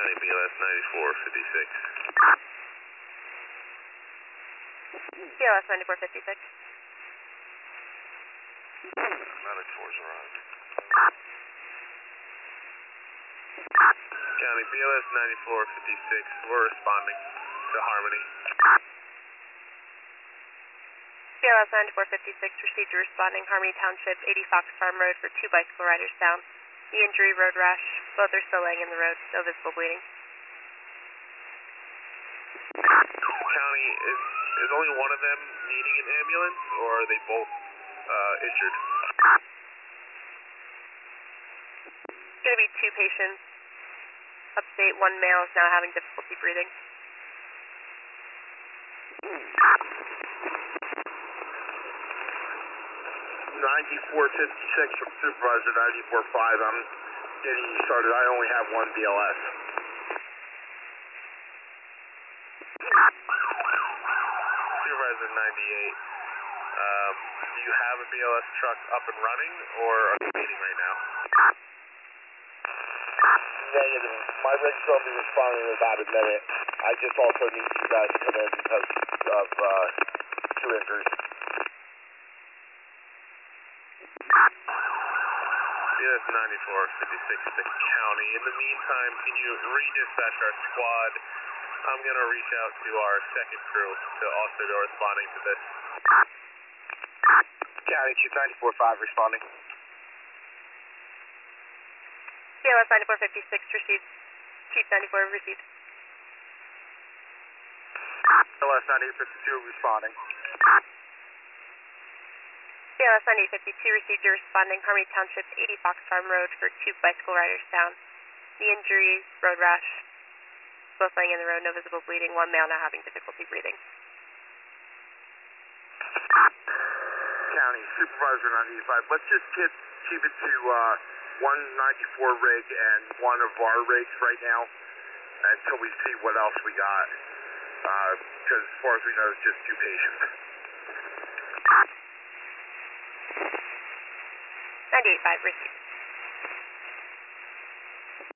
County BLS 9456. BLS 9456. Medic 4's arrived. County BLS 9456, we're responding to Harmony. BLS 9456, received a responding Harmony Township, 80 Fox Farm Road for 2 bicycle riders down. The injury, road rash. Both are still laying in the road. No visible bleeding. County, is only one of them needing an ambulance, or are they both injured? Going to be 2 patients. Update, 1 male is now having difficulty breathing. 9456 from Supervisor 94.5. I'm getting you started. I only have 1 BLS. Supervisor 98. Do you have a BLS truck up and running, or are you waiting right now? Negative. My rig's going to be responding in about a minute. I just also need you guys to come in because of 2 injuries. BLS 9456 to County. In the meantime, can you redispatch our squad? I'm going to reach out to our second crew to also go responding to this. County Chief 94.5 responding. BLS 9456, received. Chief 94 received. BLS 9852 responding. BLS 9852, received a responding Harmony Township, 80 Fox Farm Road for 2 bicycle riders down. The injury, road rash. Both laying in the road, no visible bleeding. 1 male now having difficulty breathing. County Supervisor 95. Let's just keep it to 194 rig and 1 of our rigs right now until we see what else we got. Because as far as we know, it's just 2 patients. 98.5 received.